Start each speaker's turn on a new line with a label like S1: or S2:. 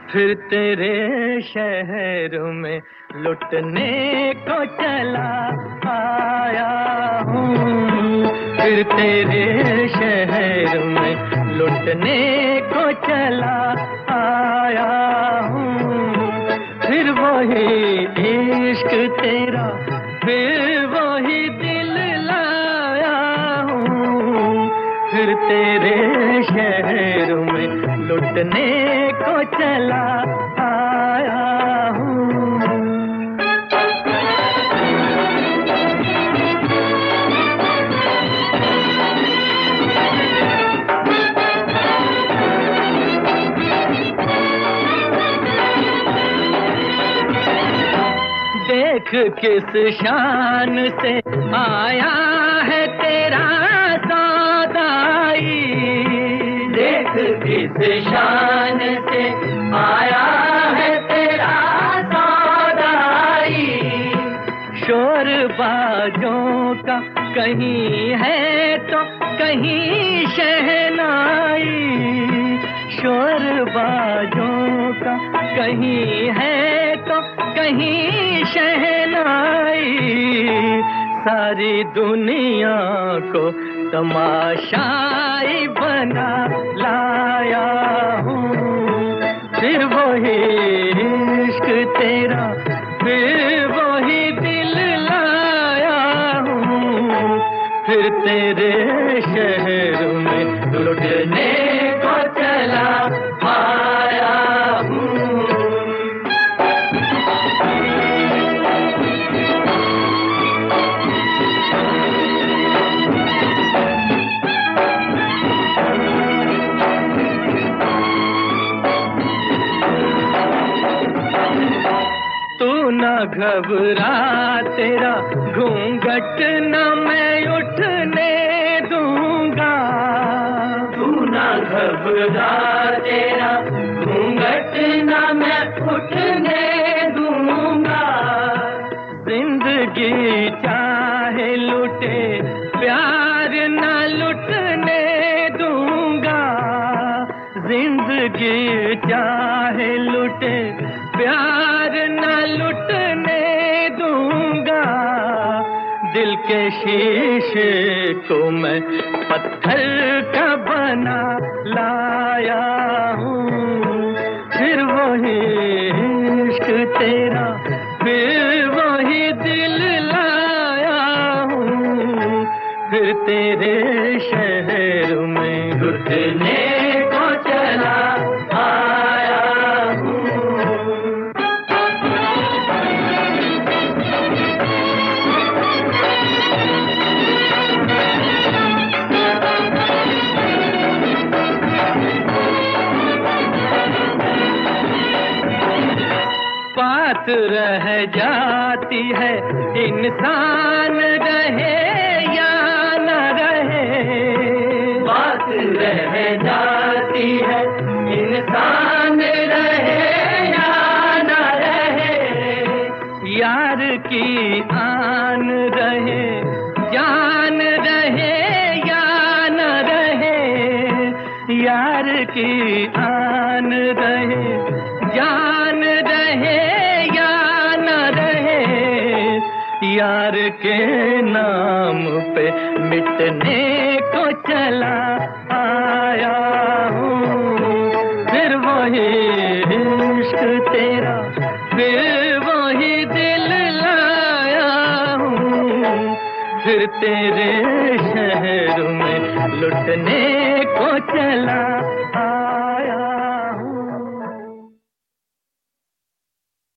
S1: फिर तेरे शहर में लुटने को चला आया हूँ। फिर तेरे शहर में लुटने को चला आया हूँ। फिर वही इश्क तेरा, फिर वही दिल लाया हूँ। फिर तेरे शहर में लुटने को चला आया हूँ। देख किस शान से आया है तेरा सौदाई, देख किस शान से आया है तेरा सौदाई। शोर बाजों का कहीं है तो कहीं शहनाई, शोर बाजों का कहीं है तो कहीं शहनाई। सारी दुनिया को तमाशाई बना लाया हूँ। फिर वही इश्क तेरा, फिर वही दिल लाया हूँ। फिर तेरे शहर में लुटने को चला आया हूँ। ना घबरा तेरा घूंघट न मैं उठने दूंगा, तू ना घबरा तेरा घूंघट न मैं उठने दूंगा। जिंदगी चाहे लुटे प्यार न लुटने दूंगा, जिंदगी चाहे लुटे प्यार न लुटने दूंगा। दिल के शीशे को मैं पत्थर का बना लाया हूँ। फिर वही इश्क तेरा, फिर वही दिल लाया हूँ। फिर तेरे शहर में लुटने को चला आया हूँ। बात रह जाती है इंसान रहे या न रहे, बात रह जाती है इंसान रहे या न रहे। यार की आन रहे जान रहे या न रहे, यार की आन रहे जान रहे या न रहे। यार के नाम पे मिटने को चला आया हूँ। फिर वही इश्क तेरा, फिर वही दिल लाया हूँ। फिर तेरे शहर में लुटने को चला आया।